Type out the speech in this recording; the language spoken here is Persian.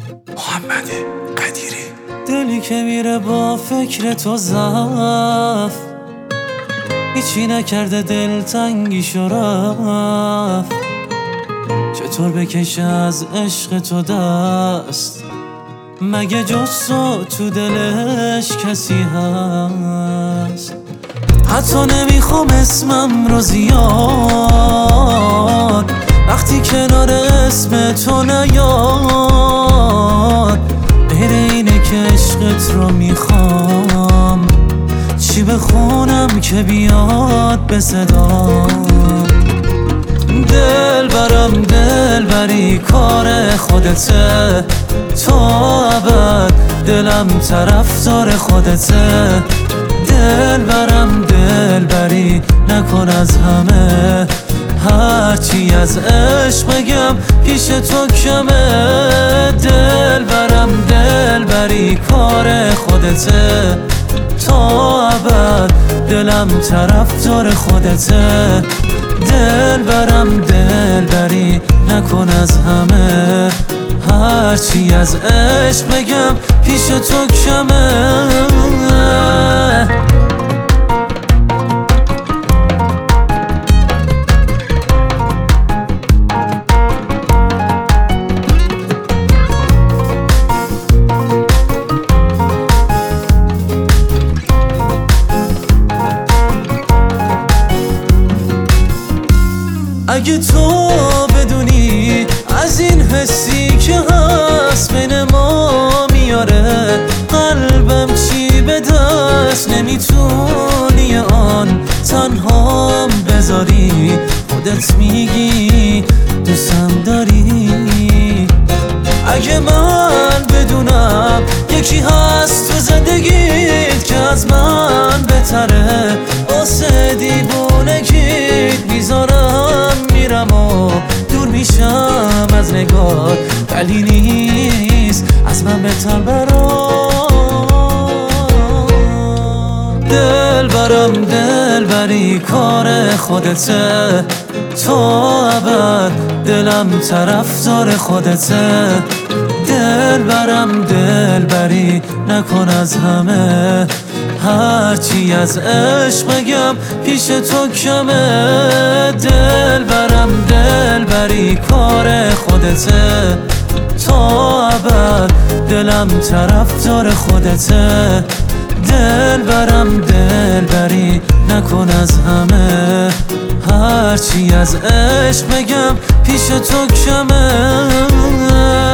محمد قدیری. دلی که میره با فکر تو زفت، هیچی نکرده دلتنگیشو رفت. چطور بکشه از عشق تو دست، مگه جز تو دلش کسی هست؟ حتی نمیخوام اسمم رو زیاد، وقتی کنار اسم تو نیاد. غیر اینه که عشقت رو میخوام، چی بخونم که بیاد به صدام؟ دلبری کار خودته، تو ابد دلم طرفدار خودته. دلبری نکن از همه، هرچی از عشق بگم پیش تو کمه. دلبری کار خودته، تو ابد دلم طرفدار خودته. دلبری نکن از همه، هرچی از عشق بگم پیش تو کمه. اگه تو بدونی از این حسی که هست بین ما میاره، قلبم چی به دست نمیتونی آن تنهام بذاری. خودت میگی دوستم داری. اگه من بدونم یکی هست تو زندگیت که از من بهتره، واسه دیوونگیت میذارم میرم و دور میشم از نگات. ولی نیست از من بهتر برام. دلبری کار خودته، تو ابد دلم طرفدار خودته. دلبری نکن از همه، هرچی از عشق بگم پیش تو کمه. دلبری کار خودته، تو ابد دلم طرفدار خودته. دلبری نکن از همه، هرچی از عشق بگم پیش تو کمه.